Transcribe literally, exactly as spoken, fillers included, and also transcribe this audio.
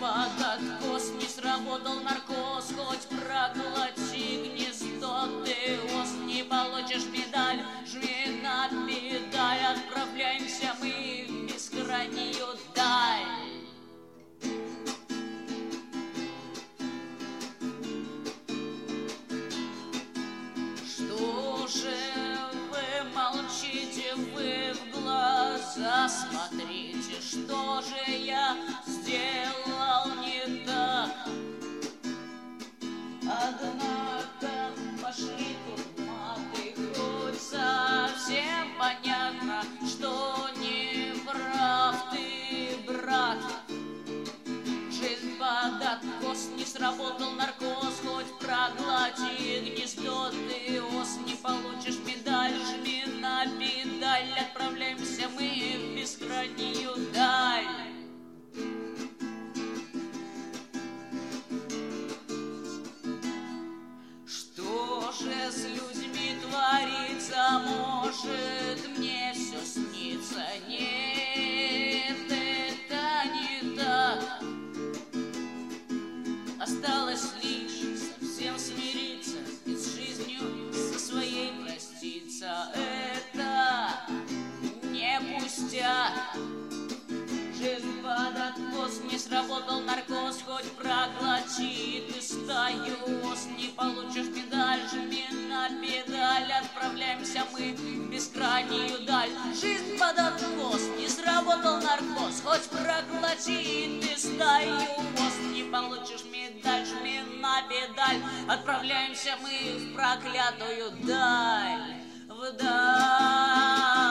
под откос, не сработал наркоз, хоть проглоти гнездо, ты ос, не получишь медаль, жми на педаль, отправляемся мы в бескрайнюю даль. Что же вы молчите, вы в глаза смотрите, что же я сделал не так? Однако пошли тут маты, хоть совсем понятно, что не прав ты, брат. Жизнь под откос, не сработал наркоз, хоть проглоти гнездо, ты ос, не получишь медаль, жми на педаль, отправляемся мы в бескрайнюю даль. Что же с людьми творится, может мне все снится? Нет, это не так. Осталось лишь совсем смириться и с жизнью со своей проститься. Это не пустяк. Жизнь под откос, не сработал наркоз, хоть проглоти ты стаю ос, не получишь медаль, жми на педаль, отправляемся мы в бескрайнюю даль. Жизнь под откос, не сработал наркоз, хоть проглоти ты стаю ос, не получишь медаль, жми на педаль, отправляемся мы в проклятую даль, в даль.